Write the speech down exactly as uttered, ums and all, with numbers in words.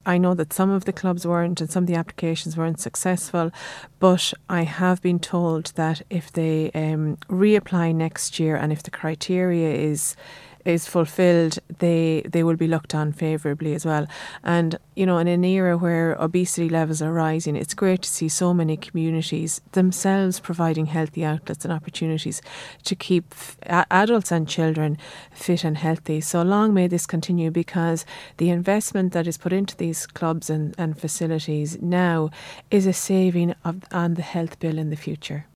I know that some of the clubs weren't and some of the applications weren't successful, but I have been told that if they um, reapply next year and if the criteria is is fulfilled, they they will be looked on favourably as well. And, you know, in an era where obesity levels are rising, it's great to see so many communities themselves providing healthy outlets and opportunities to keep f- a- adults and children fit and healthy. So long may this continue, because the investment that is put into these clubs and, and facilities now is a saving of, on the health bill in the future.